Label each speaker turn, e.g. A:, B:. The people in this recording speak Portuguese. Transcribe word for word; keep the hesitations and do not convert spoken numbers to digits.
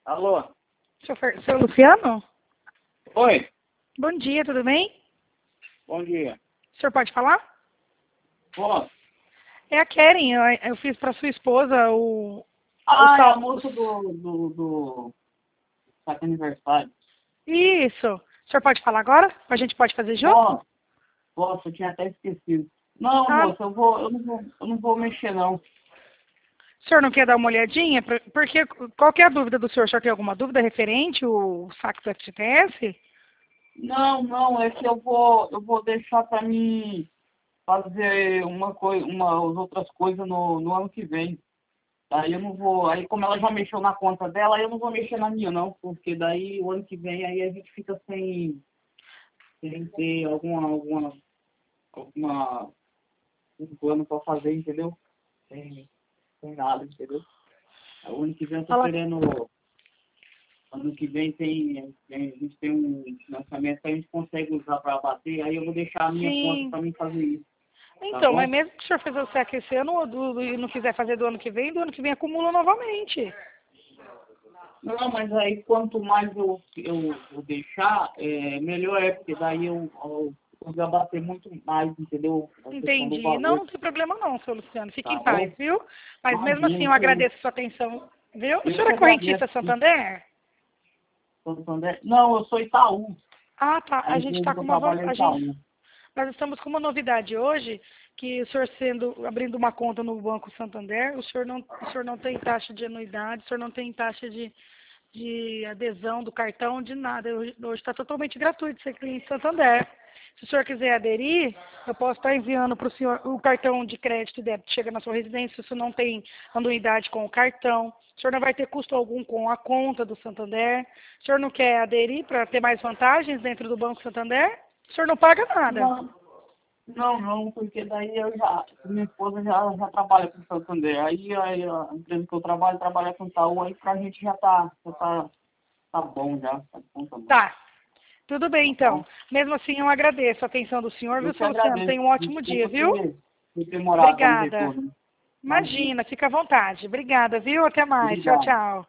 A: Alô?
B: Seu, Fer- seu Luciano?
A: Oi,
B: Bom dia, tudo bem?
A: bom dia.
B: O senhor pode falar?
A: Posso?
B: É a Keren, eu, eu fiz para sua esposa o, o
A: Ah, é a
B: sal...
A: moça do, do, do saque aniversário.
B: Isso. O senhor pode falar agora? A gente pode fazer junto?
A: Posso? Posso, eu tinha até esquecido. Não,
B: Ah,
A: moça, eu, vou, eu, não vou, eu não vou mexer, não.
B: o senhor não quer dar uma olhadinha? Por- Porque qual que é a dúvida do senhor? O senhor tem alguma dúvida referente ao saque do F G T S?
A: Não, não, é que eu vou, eu vou deixar pra mim fazer uma coisa, uma, as outras coisas no, no ano que vem. Aí eu não vou, aí como ela já mexeu na conta dela, aí eu não vou mexer na minha, não, porque daí o ano que vem aí a gente fica sem, sem ter alguma, alguma, alguma, um plano pra fazer, entendeu? Sem, sem nada, entendeu? Aí o ano que vem eu tô
B: Fala.
A: querendo, ano que vem tem, tem- a gente tem um lançamento que a gente consegue usar pra bater, aí eu vou deixar a minha conta
B: Sim.
A: pra mim fazer isso, tá
B: Então,
A: bom?
B: mas mesmo que o senhor fizer o saque esse ano ou do- e não quiser fazer do ano que vem, do ano que vem acumula novamente.
A: Não, mas aí quanto mais eu, eu vou deixar, é, melhor é, porque daí eu, eu vou bater muito mais, entendeu? A questão do
B: Entendi. Não,
A: valor,
B: não tem problema não, seu Luciano. Fique
A: tá
B: em paz,
A: bom?
B: viu? Mas mesmo assim eu
A: Imagina, que é isso.
B: agradeço a sua atenção, viu? O
A: Eu
B: senhor
A: que
B: é correntista
A: agradeço.
B: Santander?
A: Santander. Não, eu sou Itaú.
B: Ah, tá.
A: A
B: A gente
A: empresa
B: está
A: que
B: com
A: eu
B: uma
A: trabalho
B: van-
A: é
B: a gente
A: Itaú.
B: nós estamos com uma novidade hoje, que o senhor sendo abrindo uma conta no Banco Santander, o senhor não o senhor não tem taxa de anuidade, o senhor não tem taxa de de adesão do cartão, de nada. Hoje está totalmente gratuito ser cliente Santander. Se o senhor quiser aderir, eu posso estar enviando para o senhor o cartão de crédito e débito. Chega na sua residência, se não tem anuidade com o cartão. O senhor não vai ter custo algum com a conta do Santander. O senhor não quer aderir para ter mais vantagens dentro do Banco Santander? O senhor não paga nada.
A: Não, não, não, porque daí eu já, minha esposa já, já trabalha com Santander. Aí, aí a empresa que eu trabalho, trabalha com Itaú, aí pra gente já tá, já tá, tá bom já, tá bom também.
B: Tá. Tudo bem,
A: Tá bom?
B: então. Mesmo assim, eu agradeço a atenção do senhor,
A: Eu
B: viu,
A: que
B: seu Luciano?
A: agradeço.
B: Tenha um ótimo dia,
A: Desculpa
B: viu?
A: ter, ter demorado para me
B: Obrigada.
A: retorno. Imagina.
B: Imagina, fica à vontade. Obrigada, viu? Até mais. Tchau,
A: Obrigado.
B: tchau.